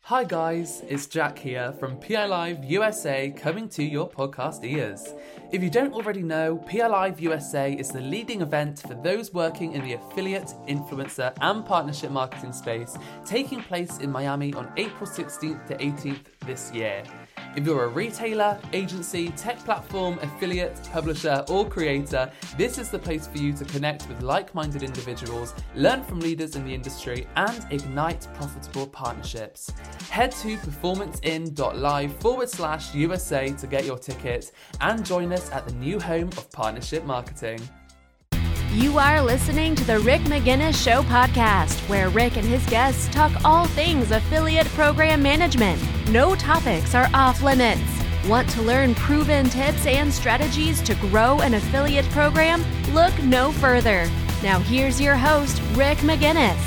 Hi guys, it's Jack here from PI Live USA coming to your podcast ears. If you don't already know, PI Live USA is the leading event for those working in the affiliate, influencer and partnership marketing space, taking place in Miami on April 16th to 18th this year. If you're a retailer, agency, tech platform, affiliate, publisher, or creator, this is the place for you to connect with like-minded individuals, learn from leaders in the industry, and ignite profitable partnerships. Head to performanceinc.live/USA to get your ticket and join us at the new home of partnership marketing. You are listening to the Rick McGinnis Show podcast, where Rick and his guests talk all things affiliate program management. No topics are off limits. Want to learn proven tips and strategies to grow an affiliate program? Look no further. Now here's your host, Rick McGinnis.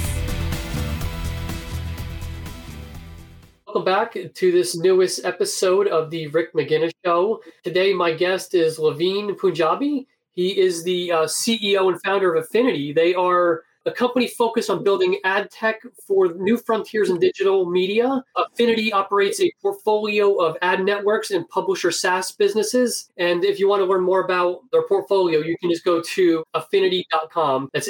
Welcome back to this newest episode of the Rick McGinnis Show. Today, my guest is Levine Punjabi. He is the CEO and founder of Affinity. They are a company focused on building ad tech for new frontiers in digital media. Affinity operates a portfolio of ad networks and publisher SaaS businesses. And if you want to learn more about their portfolio, you can just go to affinity.com. That's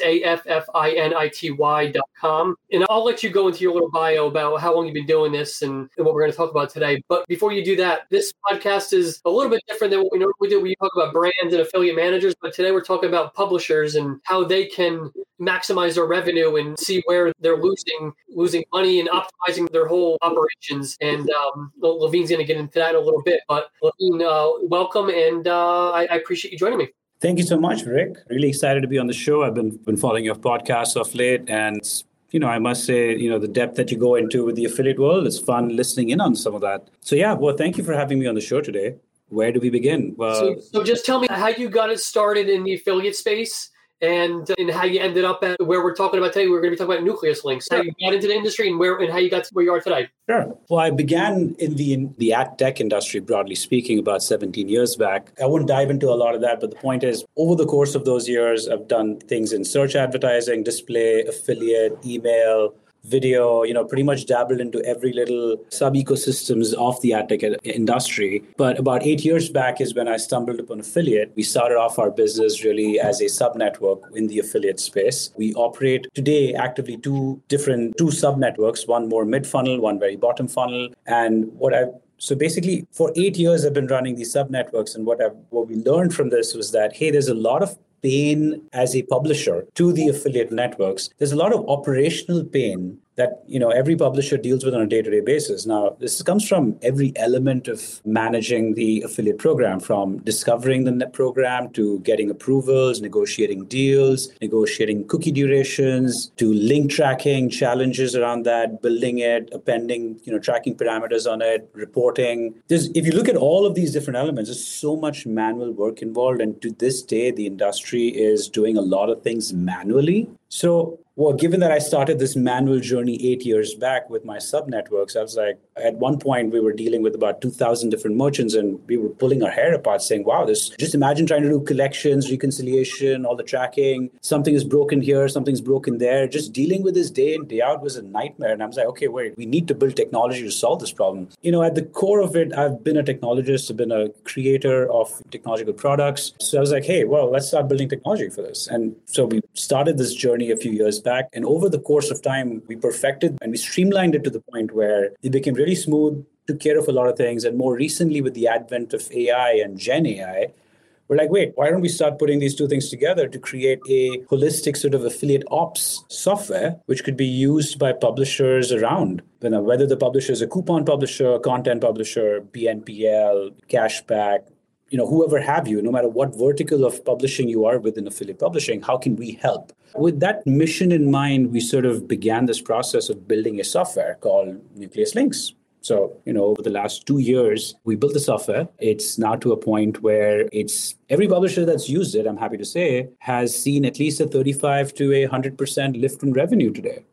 AFFINITY.com. And I'll let you go into your little bio about how long you've been doing this and what we're going to talk about today. But before you do that, this podcast is a little bit different than what we normally do. We talk about brands and affiliate managers, but today we're talking about publishers and how they can maximize their revenue and see where they're losing money and optimizing their whole operations. And Levine's going to get into that in a little bit. But Levine, welcome, and I appreciate you joining me. Thank you so much, Rick. Really excited to be on the show. I've been following your podcast of late, and I must say, the depth that you go into with the affiliate world, it's fun listening in on some of that. So thank you for having me on the show today. Where do we begin? Well, so just tell me how you got it started in the affiliate space. And how you ended up at where we're talking about today. We're going to be talking about Nucleus Links. How you got into the industry and how you got to where you are today. Sure. Well, I began in the ad tech industry, broadly speaking, about 17 years back. I wouldn't dive into a lot of that, but the point is, over the course of those years, I've done things in search advertising, display, affiliate, email, video, pretty much dabbled into every little sub-ecosystems of the ad tech industry. But about 8 years back is when I stumbled upon affiliate. We started off our business really as a sub-network in the affiliate space. We operate today actively two sub-networks, one more mid-funnel, one very bottom funnel. And so basically, for 8 years, I've been running these sub-networks. And what we learned from this was that, hey, there's a lot of pain as a publisher to the affiliate networks. There's a lot of operational pain that every publisher deals with on a day-to-day basis. Now, this comes from every element of managing the affiliate program, from discovering the program to getting approvals, negotiating deals, negotiating cookie durations, to link tracking, challenges around that, building it, appending, tracking parameters on it, reporting. If you look at all of these different elements, there's so much manual work involved. And to this day, the industry is doing a lot of things manually. So, given that I started this manual journey 8 years back with my sub-networks, I was like, at one point we were dealing with about 2,000 different merchants, and we were pulling our hair apart saying, wow, just imagine trying to do collections, reconciliation, all the tracking. Something is broken here, something's broken there. Just dealing with this day in, day out was a nightmare. And I was like, okay, wait, we need to build technology to solve this problem. At the core of it, I've been a technologist, I've been a creator of technological products. So I was like, hey, well, let's start building technology for this. And so we started this journey a few years back. And over the course of time, we perfected and we streamlined it to the point where it became really smooth, took care of a lot of things. And more recently, with the advent of AI and Gen AI, we're like, wait, why don't we start putting these two things together to create a holistic sort of affiliate ops software, which could be used by publishers around, whether the publisher is a coupon publisher, content publisher, BNPL, cashback, whoever have you, no matter what vertical of publishing you are within affiliate publishing, how can we help? With that mission in mind, we sort of began this process of building a software called Nucleus Links. So, over the last 2 years, we built the software. It's now to a point where every publisher that's used it, I'm happy to say, has seen at least a 35 to 100% lift in revenue today.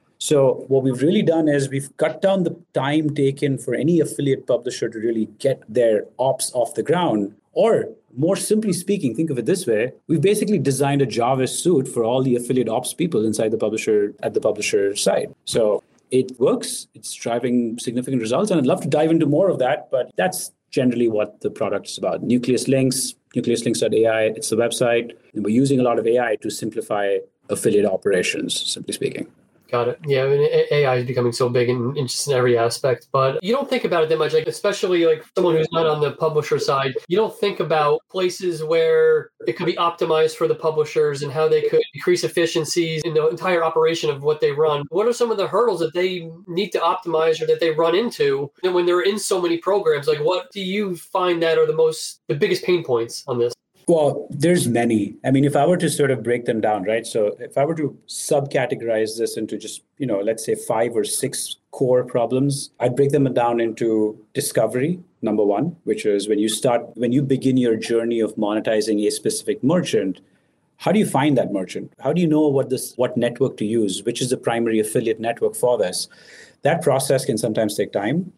So what we've really done is we've cut down the time taken for any affiliate publisher to really get their ops off the ground. Or more simply speaking, think of it this way, we've basically designed a Java suite for all the affiliate ops people inside the publisher at the publisher side. So it works. It's driving significant results. And I'd love to dive into more of that, but that's generally what the product is about. Nucleus Links, nucleuslinks.ai, it's the website. And we're using a lot of AI to simplify affiliate operations, simply speaking. Got it. Yeah, I mean, AI is becoming so big in just in every aspect, but you don't think about it that much, like especially like someone who's not on the publisher side. You don't think about places where it could be optimized for the publishers and how they could increase efficiencies in the entire operation of what they run. What are some of the hurdles that they need to optimize or that they run into when they're in so many programs? Like, what do you find that are the biggest pain points on this? Well, there's many. I mean, if I were to sort of break them down, right? So if I were to subcategorize this into just, let's say 5 or 6 core problems, I'd break them down into discovery, number one, which is when you begin your journey of monetizing a specific merchant, how do you find that merchant? How do you know what network to use? Which is the primary affiliate network for this? That process can sometimes take time.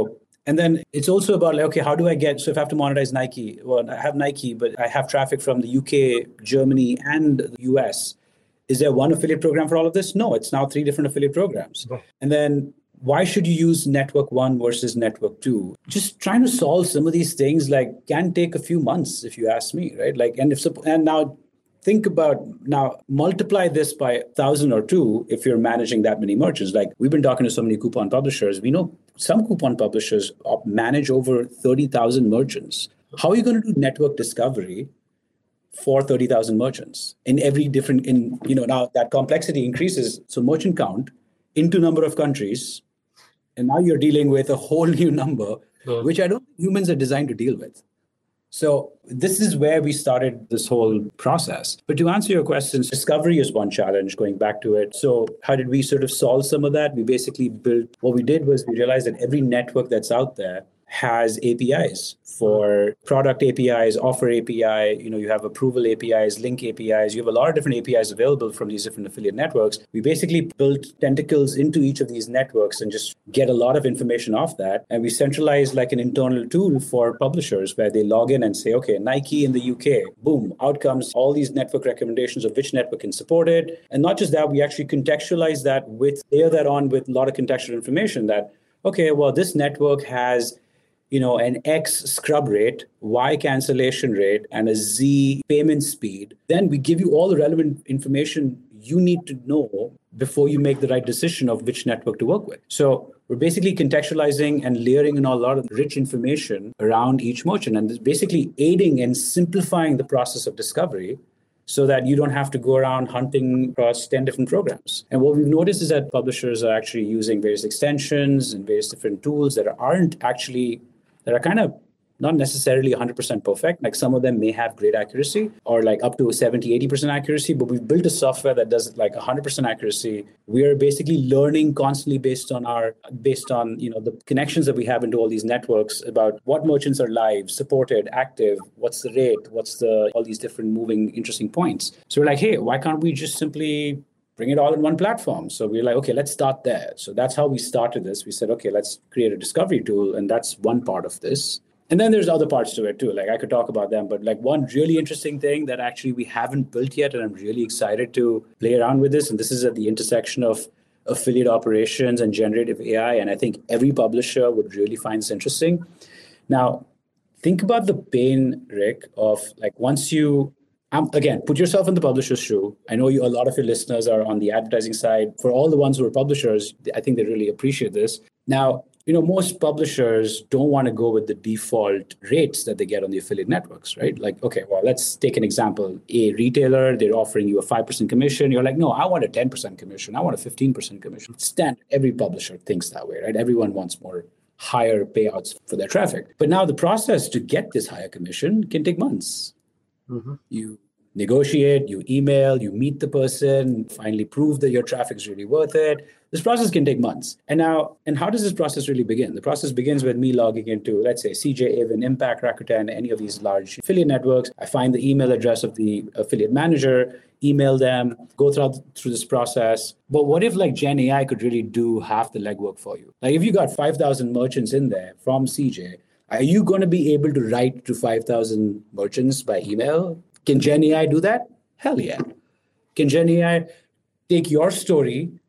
And then it's also about like, okay, how do I so if I have to monetize Nike, well, I have Nike, but I have traffic from the UK, Germany, and the US. Is there one affiliate program for all of this? No, it's now 3 different affiliate programs. Okay. And then why should you use network 1 versus network 2? Just trying to solve some of these things can take a few months, if you ask me, right? And now think about multiply this by 1,000 or 2 if you're managing that many merchants. Like we've been talking to so many coupon publishers. We know some coupon publishers manage over 30,000 merchants. How are you going to do network discovery for 30,000 merchants in every different, now that complexity increases. So merchant count into number of countries. And now you're dealing with a whole new number, which I don't think humans are designed to deal with. So this is where we started this whole process. But to answer your questions, discovery is one challenge, going back to it. So how did we sort of solve some of that? We basically what we did was we realized that every network that's out there has APIs for product APIs, offer API, you have approval APIs, link APIs. You have a lot of different APIs available from these different affiliate networks. We basically built tentacles into each of these networks and just get a lot of information off that. And we centralized like an internal tool for publishers where they log in and say, okay, Nike in the UK, boom, out comes all these network recommendations of which network can support it. And not just that, we actually contextualize that layer that on with a lot of contextual information that, okay, well, this network has an X scrub rate, Y cancellation rate, and a Z payment speed. Then we give you all the relevant information you need to know before you make the right decision of which network to work with. So we're basically contextualizing and layering in a lot of rich information around each merchant, and basically aiding and simplifying the process of discovery so that you don't have to go around hunting across 10 different programs. And what we've noticed is that publishers are actually using various extensions and various different tools that are kind of not necessarily 100% perfect. Like some of them may have great accuracy or like up to 70, 80% accuracy, but we've built a software that does like 100% accuracy. We are basically learning constantly based on the connections that we have into all these networks about what merchants are live, supported, active, what's the rate, all these different moving, interesting points. So we're like, hey, why can't we just simply bring it all in one platform? So we're like, okay, let's start there. So that's how we started this. We said, okay, let's create a discovery tool. And that's one part of this. And then there's other parts to it too. Like I could talk about them, but like one really interesting thing that actually we haven't built yet, and I'm really excited to play around with this. And this is at the intersection of affiliate operations and generative AI. And I think every publisher would really find this interesting. Now, think about the pain, Rick, of like once you again, put yourself in the publisher's shoe. I know a lot of your listeners are on the advertising side. For all the ones who are publishers, I think they really appreciate this. Now, most publishers don't want to go with the default rates that they get on the affiliate networks, right? Like, okay, well, let's take an example. A retailer, they're offering you a 5% commission. You're like, no, I want a 10% commission. I want a 15% commission. Standard. Every publisher thinks that way, right? Everyone wants more higher payouts for their traffic. But now the process to get this higher commission can take months. Mm-hmm. You negotiate, you email, you meet the person, finally prove that your traffic is really worth it. This process can take months. And how does this process really begin? The process begins with me logging into, let's say, CJ, Avon, Impact, Rakuten, any of these large affiliate networks. I find the email address of the affiliate manager, email them, go through this process. But what if like Gen AI could really do half the legwork for you? Like if you got 5,000 merchants in there from CJ, are you going to be able to write to 5,000 merchants by email? Can Gen AI do that? Hell yeah. Can Gen AI take your story,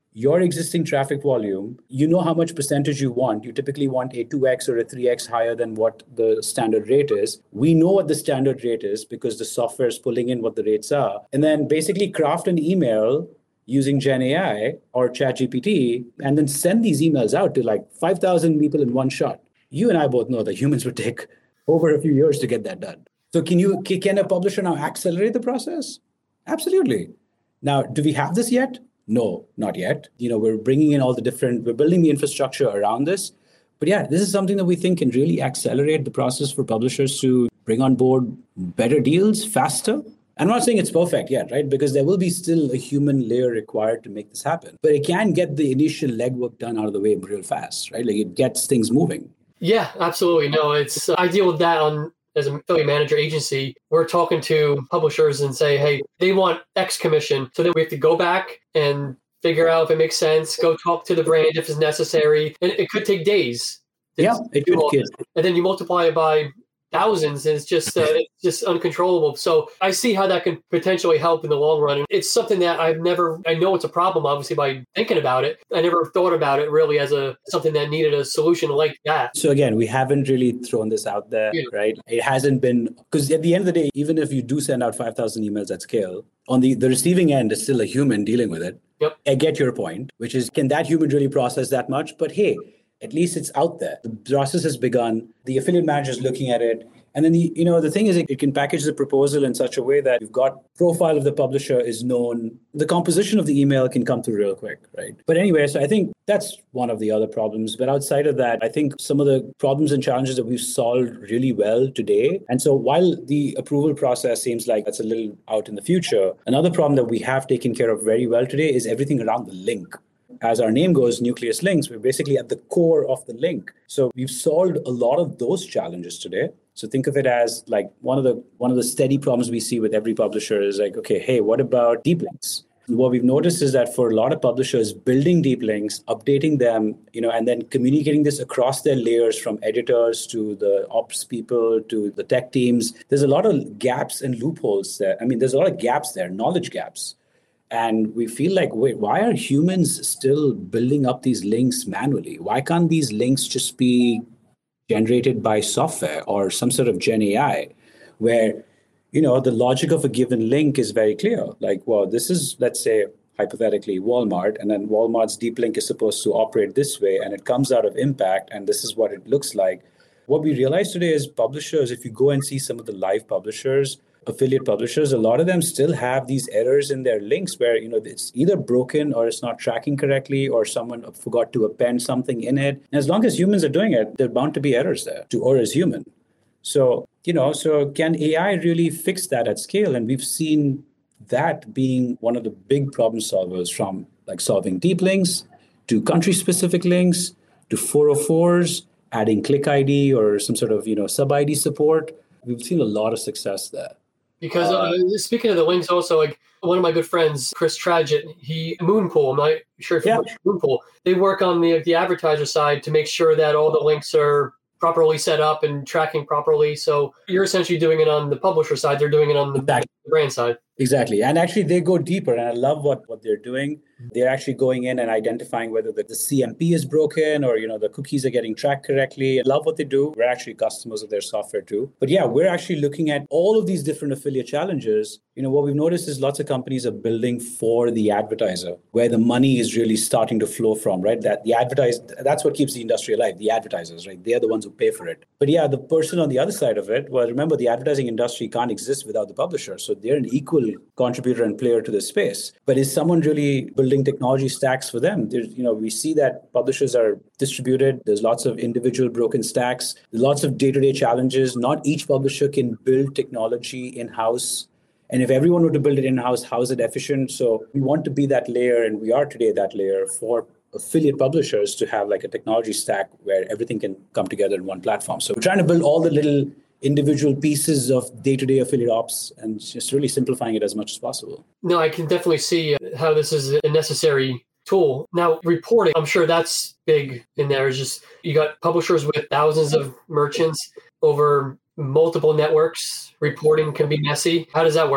your existing traffic volume, you know how much percentage you want. You typically want a 2x or a 3x higher than what the standard rate is. We know what the standard rate is because the software is pulling in what the rates are. And then basically craft an email using Gen AI or ChatGPT and then send these emails out to like 5,000 people in one shot. You and I both know that humans would take over a few years to get that done. So can a publisher now accelerate the process? Absolutely. Now, do we have this yet? No, not yet. We're bringing in we're building the infrastructure around this. But yeah, this is something that we think can really accelerate the process for publishers to bring on board better deals faster. I'm not saying it's perfect yet, right? Because there will be still a human layer required to make this happen. But it can get the initial legwork done out of the way real fast, right? Like it gets things moving. Yeah, absolutely. No, I deal with that as an affiliate manager agency. We're talking to publishers and say, hey, they want X commission. So then we have to go back and figure out if it makes sense, go talk to the brand if it's necessary. And it could take days. Yeah, it could. And then you multiply it by thousands, and it's just uncontrollable. So I see how that can potentially help in the long run. And it's something that I know it's a problem, obviously, by thinking about it. I never thought about it really as something that needed a solution like that. So again, we haven't really thrown this out there, right? It hasn't been, because at the end of the day, even if you do send out 5,000 emails at scale, on the receiving end is still a human dealing with it. Yep. I get your point, which is, can that human really process that much? But hey, at least it's out there. The process has begun. The affiliate manager is looking at it. And then the thing is, it can package the proposal in such a way that you've got profile of the publisher is known. The composition of the email can come through real quick, right? But anyway, so I think that's one of the other problems. But outside of that, I think some of the problems and challenges that we've solved really well today. And so while the approval process seems like that's a little out in the future, another problem that we have taken care of very well today is everything around the link. As our name goes, Nucleus Links, we're basically at the core of the link. So we've solved a lot of those challenges today. So think of it as like one of the steady problems we see with every publisher is like, okay, hey, what about deep links? What we've noticed is that for a lot of publishers, building deep links, updating them, and then communicating this across their layers from editors to the ops people to the tech teams, there's a lot of gaps and loopholes there. I mean, there's a lot of gaps there, knowledge gaps. And we feel like, wait, why are humans still building up these links manually? Why can't these links just be generated by software or some sort of Gen AI where, the logic of a given link is very clear. Like, well, this is, let's say, hypothetically, Walmart, and then Walmart's deep link is supposed to operate this way, and it comes out of Impact, and this is what it looks like. What we realize today is publishers, if you go and see some of the live publishers, affiliate publishers, a lot of them still have these errors in their links where, it's either broken or it's not tracking correctly or someone forgot to append something in it. And as long as humans are doing it, there are bound to be errors there or as human. So, so can AI really fix that at scale? And we've seen that being one of the big problem solvers, from like solving deep links to country-specific links to 404s, adding click ID or some sort of, sub-ID support. We've seen a lot of success there. Because speaking of the links, also, like one of my good friends, Chris Trajet, Moonpool, I'm not sure if you know Moonpool, they work on the advertiser side to make sure that all the links are properly set up and tracking properly. So you're essentially doing it on the publisher side. They're doing it on the brand side. Exactly. And actually, they go deeper. And I love what they're doing. They're actually going in and identifying whether the CMP is broken or, the cookies are getting tracked correctly. I love what they do. We're actually customers of their software too. But yeah, we're actually looking at all of these different affiliate challenges. What we've noticed is lots of companies are building for the advertiser, where the money is really starting to flow from, right? That's what keeps the industry alive, the advertisers, right? They're the ones who pay for it. But yeah, the person on the other side of it, well, remember, the advertising industry can't exist without the publisher. So they're an equal contributor and player to this space. But is someone really building technology stacks for them? We see that publishers are distributed. There's lots of individual broken stacks, lots of day-to-day challenges. Not each publisher can build technology in-house. And if everyone were to build it in-house, how is it efficient? So we want to be that layer, and we are today that layer for affiliate publishers to have like a technology stack where everything can come together in one platform. So we're trying to build all the little individual pieces of day-to-day affiliate ops and just really simplifying it as much as possible. No, I can definitely see how this is a necessary tool. Now, reporting, I'm sure that's big in there. Is just you got publishers with thousands of merchants over multiple networks. Reporting can be messy. How does that work?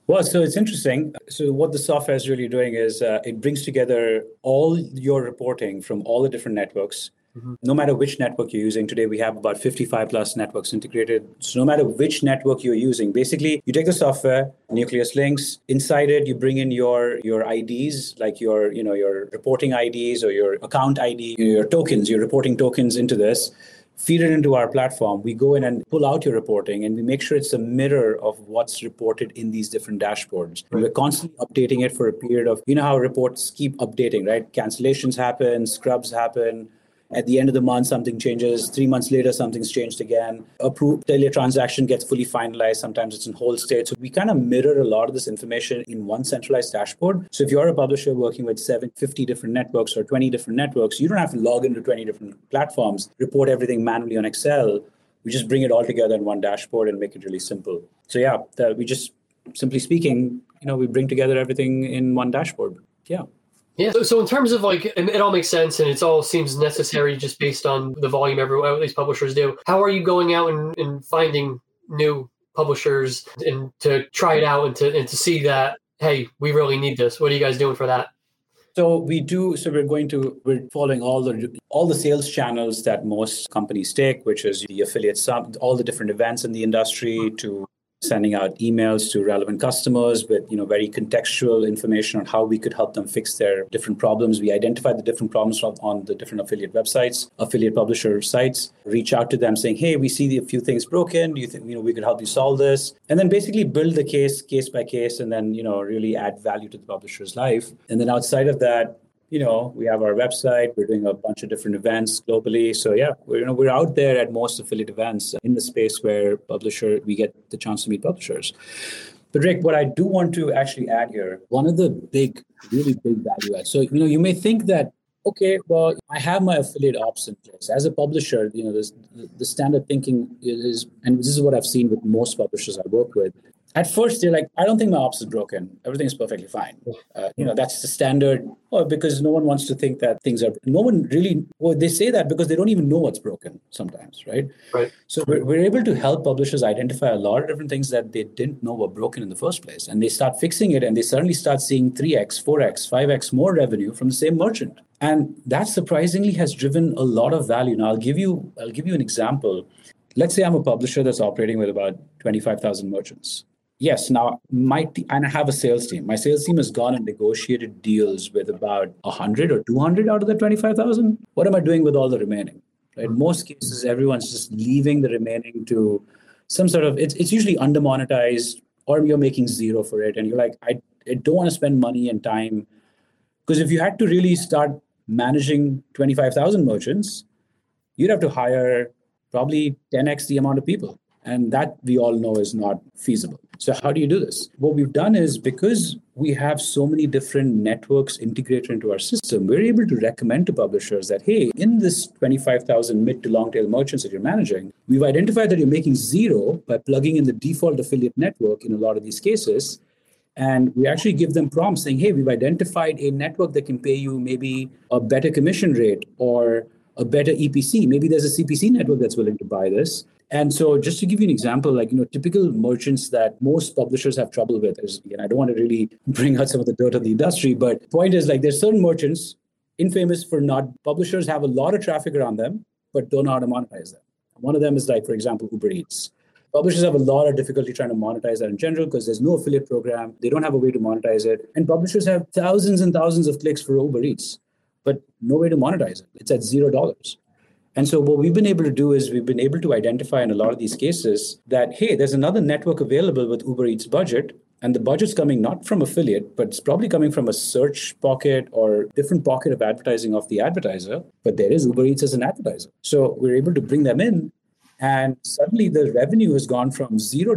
Well, so it's interesting. So what the software is really doing is it brings together all your reporting from all the different networks. No matter which network you're using. Today, we have about 55 plus networks integrated. So no matter which network you're using, basically, you take the software, Nucleus Links. Inside it, you bring in your IDs, like your reporting IDs or your account ID, your tokens, your reporting tokens into this. Feed it into our platform. We go in and pull out your reporting, and we make sure it's a mirror of what's reported in these different dashboards. And we're constantly updating it for a period of, how reports keep updating, right? Cancellations happen, scrubs happen. At the end of the month, something changes. 3 months later, something's changed again. Approved till your transaction gets fully finalized. Sometimes it's in hold state. So we kind of mirror a lot of this information in one centralized dashboard. So if you're a publisher working with 50 different networks or 20 different networks, you don't have to log into 20 different platforms, report everything manually on Excel. We just bring it all together in one dashboard and make it really simple. So we just, simply speaking, we bring together everything in one dashboard. Yeah. Yeah. So in terms of it all makes sense and it all seems necessary just based on the volume all these publishers do. How are you going out and finding new publishers and to try it out and to see that, hey, we really need this? What are you guys doing for that? So we do. So we're following all the sales channels that most companies take, which is the affiliate sub, all the different events in the industry, to sending out emails to relevant customers with very contextual information on how we could help them fix their different problems. We identify the different problems on the different affiliate websites, affiliate publisher sites, reach out to them saying, hey, we see a few things broken. Do you think we could help you solve this? And then basically build the case by case, and then really add value to the publisher's life. And then outside of that, we have our website. We're doing a bunch of different events globally. So we're out there at most affiliate events in the space where we get the chance to meet publishers. But Rick, what I do want to actually add here, one of the really big value adds. So you may think that, okay, well, I have my affiliate ops in place. As a publisher, the standard thinking is, and this is what I've seen with most publishers I work with. At first, they're like, I don't think my ops is broken. Everything is perfectly fine. That's the standard. Because no one wants to think that things are. No one really. Well, they say that because they don't even know what's broken sometimes, right? Right. So we're able to help publishers identify a lot of different things that they didn't know were broken in the first place, and they start fixing it, and they suddenly start seeing 3x, 4x, 5x more revenue from the same merchant, and that surprisingly has driven a lot of value. Now, I'll give you an example. Let's say I'm a publisher that's operating with about 25,000 merchants. Yes, now and I have a sales team. My sales team has gone and negotiated deals with about 100 or 200 out of the 25,000. What am I doing with all the remaining? Right? In most cases, everyone's just leaving the remaining to some sort of, it's usually under-monetized, or you're making zero for it. And you're like, I don't want to spend money and time. Because if you had to really start managing 25,000 merchants, you'd have to hire probably 10x the amount of people. And that we all know is not feasible. So how do you do this? What we've done is, because we have so many different networks integrated into our system, we're able to recommend to publishers that, hey, in this 25,000 mid to long tail merchants that you're managing, we've identified that you're making zero by plugging in the default affiliate network in a lot of these cases. And we actually give them prompts saying, hey, we've identified a network that can pay you maybe a better commission rate or a better EPC. Maybe there's a CPC network that's willing to buy this. And so just to give you an example, typical merchants that most publishers have trouble with is, I don't want to really bring out some of the dirt of the industry, but the point is, there's certain merchants infamous for publishers have a lot of traffic around them, but don't know how to monetize them. One of them is for example, Uber Eats. Publishers have a lot of difficulty trying to monetize that in general because there's no affiliate program. They don't have a way to monetize it. And publishers have thousands and thousands of clicks for Uber Eats, but no way to monetize it. It's at $0. And so what we've been able to do is we've been able to identify in a lot of these cases that, hey, there's another network available with Uber Eats budget, and the budget's coming not from affiliate, but it's probably coming from a search pocket or different pocket of advertising of the advertiser, but there is Uber Eats as an advertiser. So we're able to bring them in, and suddenly the revenue has gone from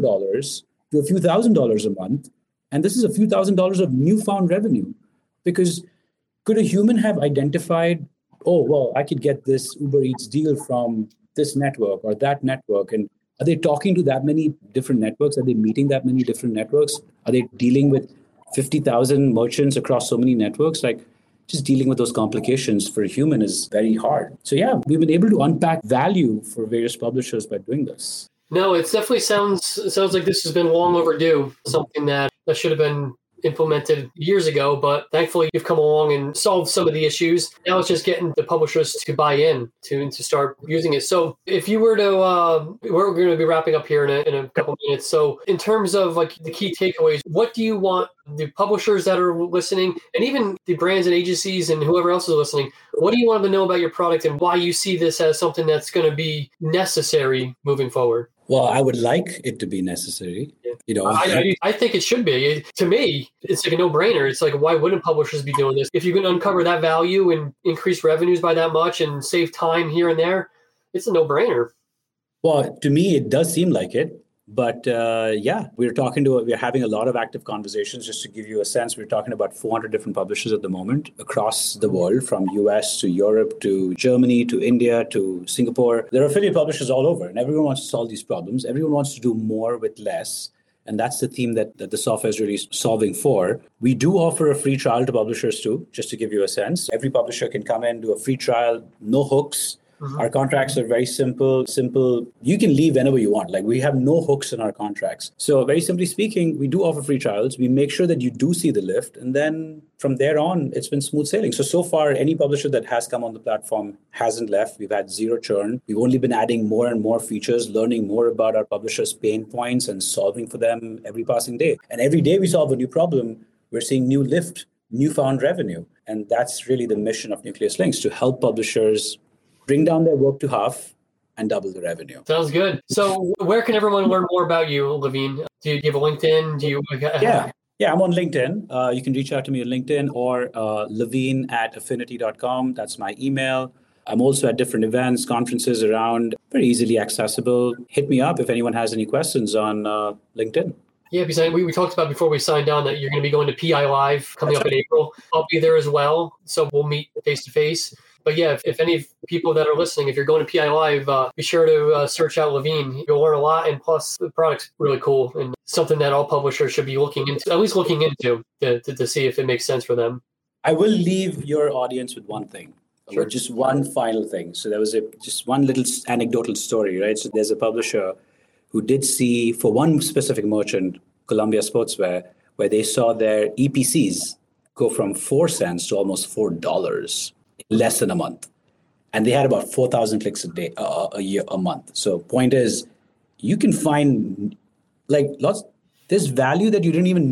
$0 to a few $1,000s a month. And this is a few $1,000s of newfound revenue, because could a human have identified, oh, well, I could get this Uber Eats deal from this network or that network? And are they talking to that many different networks? Are they meeting that many different networks? Are they dealing with 50,000 merchants across so many networks? Just dealing with those complications for a human is very hard. So we've been able to unpack value for various publishers by doing this. No, it definitely sounds like this has been long overdue. Something that should have been implemented years ago, but thankfully you've come along and solved some of the issues. Now it's just getting the publishers to buy in to start using it. So if you were to, we're going to be wrapping up here in a couple minutes. So in terms of like the key takeaways, what do you want the publishers that are listening, and even the brands and agencies and whoever else is listening, what do you want them to know about your product and why you see this as something that's going to be necessary moving forward? Well, I would like it to be necessary. I think it should be. To me, it's like a no-brainer. It's like, why wouldn't publishers be doing this? If you can uncover that value and increase revenues by that much and save time here and there, it's a no-brainer. Well, to me, it does seem like it. But we're having a lot of active conversations. Just to give you a sense, we're talking about 400 different publishers at the moment across the world, from US to Europe to Germany to India to Singapore. There are affiliate publishers all over, and everyone wants to solve these problems. Everyone wants to do more with less. And that's the theme that the software is really solving for. We do offer a free trial to publishers too, just to give you a sense. Every publisher can come in, do a free trial, no hooks. Mm-hmm. Our contracts are very simple. You can leave whenever you want. Like, we have no hooks in our contracts. So very simply speaking, we do offer free trials. We make sure that you do see the lift. And then from there on, it's been smooth sailing. So far, any publisher that has come on the platform hasn't left. We've had zero churn. We've only been adding more and more features, learning more about our publishers' pain points and solving for them every passing day. And every day we solve a new problem, we're seeing new lift, newfound revenue. And that's really the mission of Nucleus Links, to help publishers bring down their work to half and double the revenue. Sounds good. So where can everyone learn more about you, Levine? Do you have a LinkedIn? Yeah, I'm on LinkedIn. You can reach out to me on LinkedIn or levine@affinity.com. That's my email. I'm also at different events, conferences around, very easily accessible. Hit me up if anyone has any questions on LinkedIn. Yeah, because we talked about before we signed on that you're going to be going to PI Live coming up in April. I'll be there as well. So we'll meet face-to-face. But yeah, if any people that are listening, if you're going to PI Live, be sure to search out Levine. You'll learn a lot, and plus the product's really cool and something that all publishers should be looking into to see if it makes sense for them. I will leave your audience with one thing, Sure. With just one final thing. So there was just one little anecdotal story, right? So there's a publisher who did see, for one specific merchant, Columbia Sportswear, where they saw their EPCs go from 4 cents to almost $4 in less than a month. And they had about 4,000 clicks a month. So point is, you can find there's value that you didn't even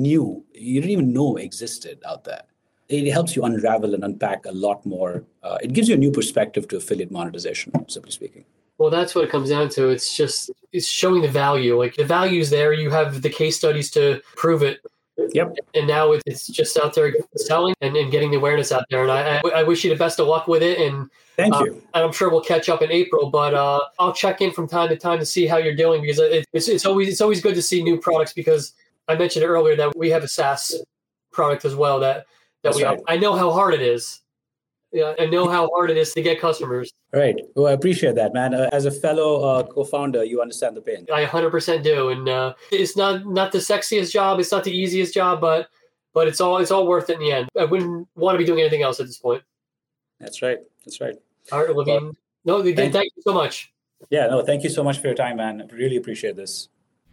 know existed out there. It helps you unravel and unpack a lot more. It gives you a new perspective to affiliate monetization, simply speaking. Well, that's what it comes down to. It's showing the value. Like, the value's there. You have the case studies to prove it. Yep. And now it's just out there selling and getting the awareness out there. And I wish you the best of luck with it. And thank you. And I'm sure we'll catch up in April. But I'll check in from time to time to see how you're doing, because it's always good to see new products. Because I mentioned earlier that we have a SaaS product as well that right. I know how hard it is. Yeah, I know how hard it is to get customers. Right. Well, I appreciate that, man. As a fellow co-founder, you understand the pain. I 100% do, and it's not the sexiest job. It's not the easiest job, but it's all worth it in the end. I wouldn't want to be doing anything else at this point. That's right. All right, Levine. Thank you so much. Yeah, no, thank you so much for your time, man. I really appreciate this.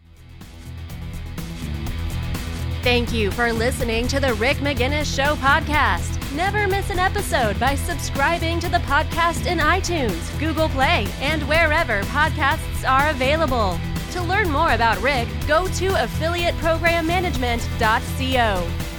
Thank you for listening to the Rick McGinnis Show podcast. Never miss an episode by subscribing to the podcast in iTunes, Google Play, and wherever podcasts are available. To learn more about Rick, go to affiliateprogrammanagement.co.